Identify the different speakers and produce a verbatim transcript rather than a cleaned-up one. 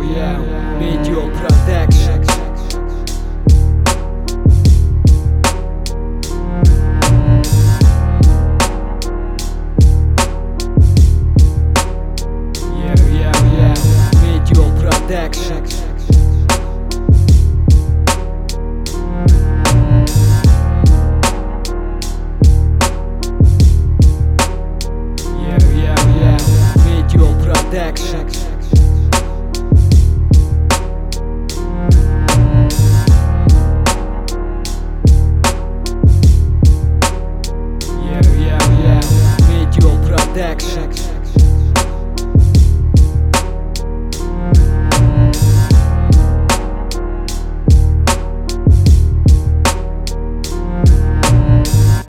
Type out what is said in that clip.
Speaker 1: yeah, Meteor Production. Yeah, yeah, yeah, Meteor Production. Yeah, yeah, yeah, Meteor Production. Yeah, yeah, yeah, Meteor Production.